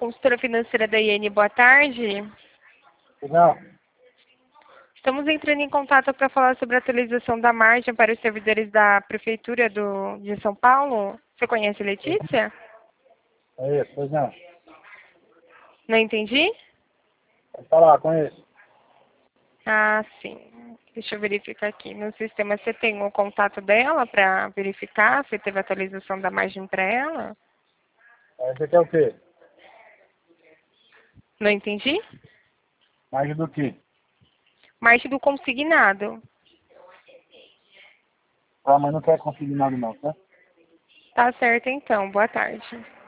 Consultora financeira da IN, boa tarde. Não, Estamos entrando em contato para falar sobre a atualização da margem para os servidores da Prefeitura de São Paulo. Você conhece Letícia? é isso, pois não. Não entendi? Pode falar, conheço. Ah, sim. Deixa eu verificar aqui no sistema. Você tem o contato dela para verificar se teve atualização da margem para ela? Você quer o quê? Não entendi? Mais do que? Margem do consignado. Ah, mas não quer conseguir nada não, tá? Tá certo então. Boa tarde.